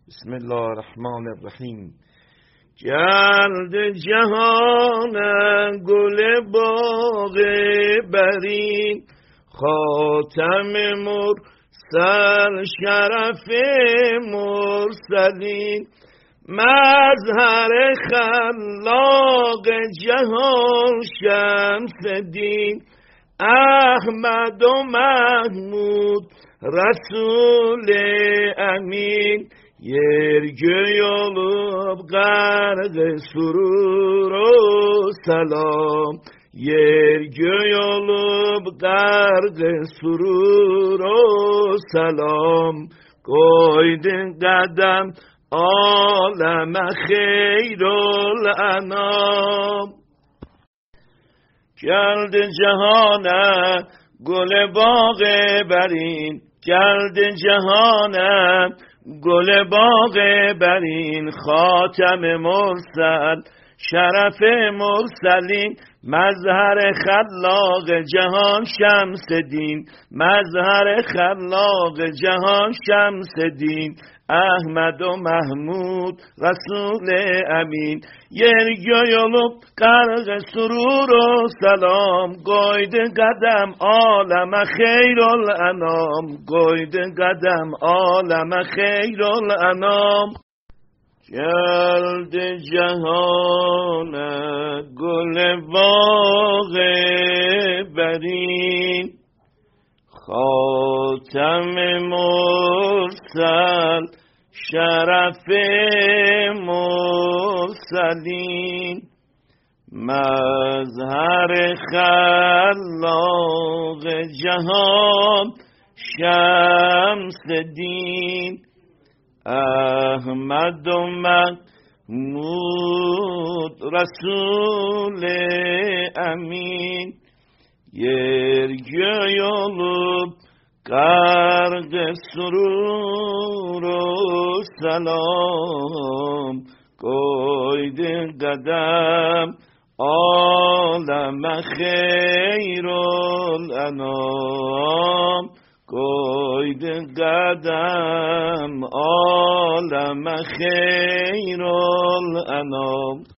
بسم الله الرحمن الرحیم. گرد جهان گل باغ برین، خاتم مرسل شرف مرسلین، مظهر خلاق جهان شمس دین، احمد و محمود رسول امین، yergöy olup gargı surur o salam, yergöy olup gargı surur o salam, koydun qadam aleme hayrul anam. Geldi cihana gül bağı berin, geldi cihana گل باغ برین، خاتم مرسل شرف مرسلین، مظهر خلاق جهان شمس دین، مظهر خلاق جهان شمس دین، احمد و محمود رسول امین، yergöy olup gargı surur o salam، koydu qadam aleme hayrul anam، koydu qadam aleme hayrul anam. geldi cihana gül bağı berin، خاتم مرسل شرف مرسلین، مظهر خلاق جهان شمس دین، احمد و محمود رسول امین، yergöy olup gargı surur o salam، koydun qadam aleme hayrul anam، koydun qadam aleme hayrul anam.